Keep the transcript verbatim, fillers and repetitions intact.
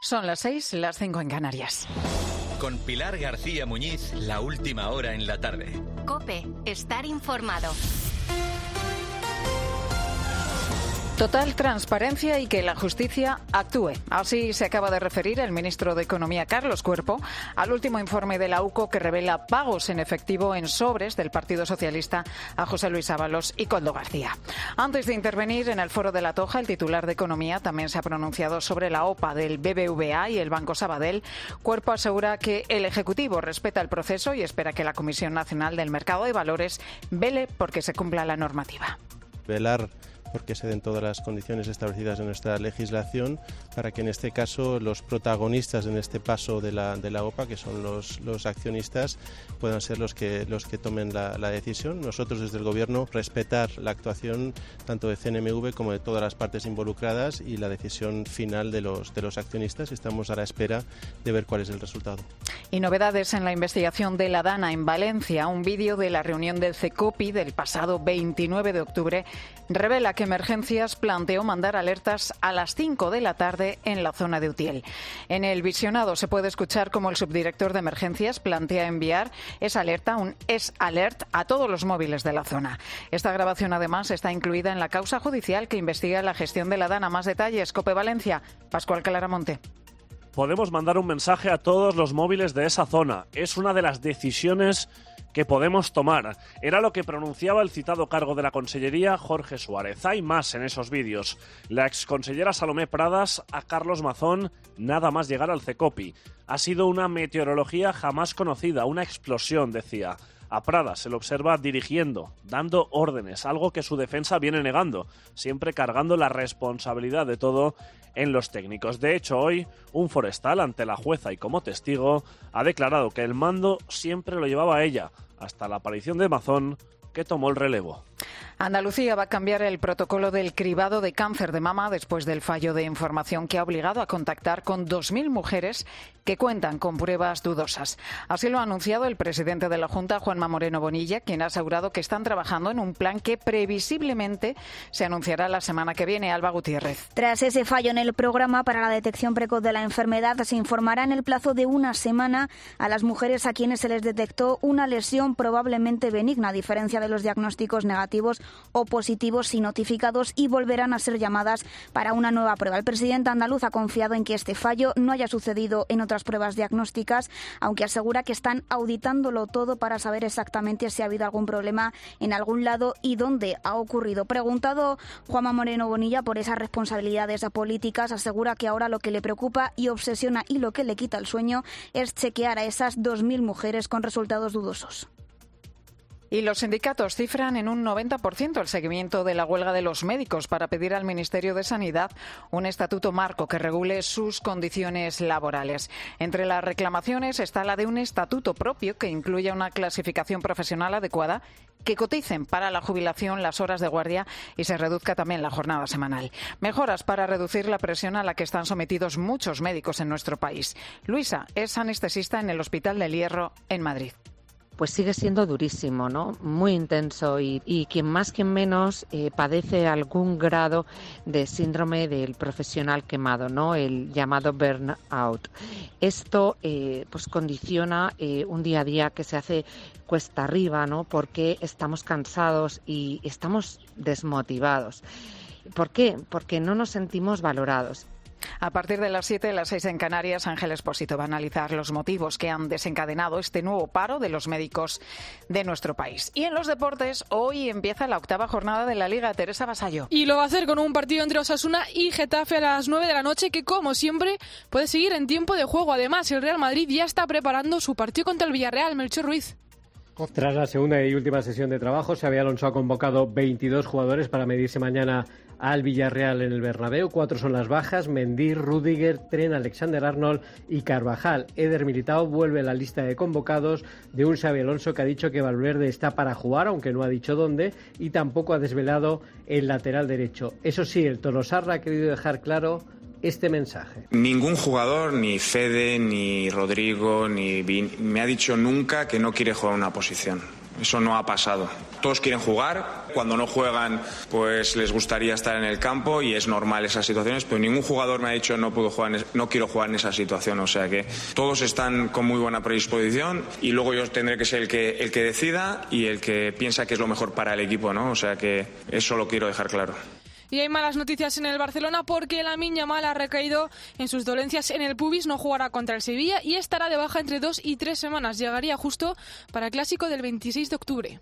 Son las seis, las cinco en Canarias. Con Pilar García Muñiz, la última hora en la tarde. COPE, estar informado. Total transparencia y que la justicia actúe. Así se acaba de referir el ministro de Economía, Carlos Cuerpo, al último informe de la U C O que revela pagos en efectivo en sobres del Partido Socialista a José Luis Ábalos y Koldo García. Antes de intervenir en el foro de La Toja, el titular de Economía también se ha pronunciado sobre la O P A del B B V A y el Banco Sabadell. Cuerpo asegura que el Ejecutivo respeta el proceso y espera que la Comisión Nacional del Mercado de Valores vele porque se cumpla la normativa. Velar porque se den todas las condiciones establecidas en nuestra legislación para que en este caso los protagonistas en este paso de la, de la O P A, que son los, los accionistas, puedan ser los que, los que tomen la, la decisión. Nosotros desde el Gobierno respetar la actuación tanto de C N M V como de todas las partes involucradas y la decisión final de los, de los accionistas. Estamos a la espera de ver cuál es el resultado. Y novedades en la investigación de la DANA en Valencia. Un vídeo de la reunión del CECOPI del pasado veintinueve de octubre revela que Emergencias planteó mandar alertas a las cinco de la tarde en la zona de Utiel. En el visionado se puede escuchar cómo el subdirector de Emergencias plantea enviar esa alerta, un S-Alert, a todos los móviles de la zona. Esta grabación, además, está incluida en la causa judicial que investiga la gestión de la DANA. Más detalles, COPE Valencia, Pascual Claramonte. Podemos mandar un mensaje a todos los móviles de esa zona. Es una de las decisiones que podemos tomar. Era lo que pronunciaba el citado cargo de la Consellería, Jorge Suárez. Hay más en esos vídeos. La exconsellera Salomé Pradas a Carlos Mazón nada más llegar al CECOPI. Ha sido una meteorología jamás conocida, una explosión, decía. A Pradas se lo observa dirigiendo, dando órdenes, algo que su defensa viene negando, siempre cargando la responsabilidad de todo en los técnicos. De hecho, hoy, un forestal, ante la jueza y como testigo, ha declarado que el mando siempre lo llevaba ella, hasta la aparición de Mazón, que tomó el relevo. Andalucía va a cambiar el protocolo del cribado de cáncer de mama después del fallo de información que ha obligado a contactar con dos mil mujeres que cuentan con pruebas dudosas. Así lo ha anunciado el presidente de la Junta, Juanma Moreno Bonilla, quien ha asegurado que están trabajando en un plan que previsiblemente se anunciará la semana que viene. Alba Gutiérrez. Tras ese fallo en el programa para la detección precoz de la enfermedad, se informará en el plazo de una semana a las mujeres a quienes se les detectó una lesión probablemente benigna, a diferencia de los diagnósticos negativos o positivos y notificados, y volverán a ser llamadas para una nueva prueba. El presidente andaluz ha confiado en que este fallo no haya sucedido en otras pruebas diagnósticas, aunque asegura que están auditándolo todo para saber exactamente si ha habido algún problema en algún lado y dónde ha ocurrido. Preguntado Juanma Moreno Bonilla por esas responsabilidades políticas, asegura que ahora lo que le preocupa y obsesiona y lo que le quita el sueño es chequear a esas dos mil mujeres con resultados dudosos. Y los sindicatos cifran en un noventa por ciento el seguimiento de la huelga de los médicos para pedir al Ministerio de Sanidad un estatuto marco que regule sus condiciones laborales. Entre las reclamaciones está la de un estatuto propio que incluya una clasificación profesional adecuada, que coticen para la jubilación las horas de guardia y se reduzca también la jornada semanal. Mejoras para reducir la presión a la que están sometidos muchos médicos en nuestro país. Luisa es anestesista en el Hospital del Hierro en Madrid. Pues sigue siendo durísimo, ¿no? Muy intenso y, y quien más, quien menos eh, padece algún grado de síndrome del profesional quemado, ¿no? El llamado burnout. Esto eh, pues condiciona eh, un día a día que se hace cuesta arriba, ¿no? Porque estamos cansados y estamos desmotivados. ¿Por qué? Porque no nos sentimos valorados. A partir de las siete, las seis en Canarias, Ángel Expósito va a analizar los motivos que han desencadenado este nuevo paro de los médicos de nuestro país. Y en los deportes, hoy empieza la octava jornada de la Liga. Teresa Vasallo. Y lo va a hacer con un partido entre Osasuna y Getafe a las nueve de la noche que, como siempre, puede seguir en tiempo de juego. Además, el Real Madrid ya está preparando su partido contra el Villarreal. Melchor Ruiz. Tras la segunda y última sesión de trabajo, Xabi Alonso ha convocado veintidós jugadores para medirse mañana al Villarreal en el Bernabéu. Cuatro son las bajas: Mendy, Rüdiger, Trent, Alexander-Arnold y Carvajal. Eder Militao vuelve a la lista de convocados de un Xabi Alonso que ha dicho que Valverde está para jugar, aunque no ha dicho dónde, y tampoco ha desvelado el lateral derecho. Eso sí, el Tolosarra ha querido dejar claro este mensaje. Ningún jugador, ni Fede, ni Rodrigo, ni Vin, me ha dicho nunca que no quiere jugar una posición. Eso no ha pasado. Todos quieren jugar. cuando no juegan pues les gustaría estar en el campo y es normal esas situaciones, pero ningún jugador me ha dicho no puedo jugar, no quiero jugar en esa situación, o sea que todos están con muy buena predisposición y luego yo tendré que ser el que, el que decida y el que piensa que es lo mejor para el equipo, ¿no? O sea que eso lo quiero dejar claro. Y hay malas noticias en el Barcelona porque Lamine Yamal ha recaído en sus dolencias en el pubis, no jugará contra el Sevilla y estará de baja entre dos y tres semanas. Llegaría justo para el clásico del veintiséis de octubre.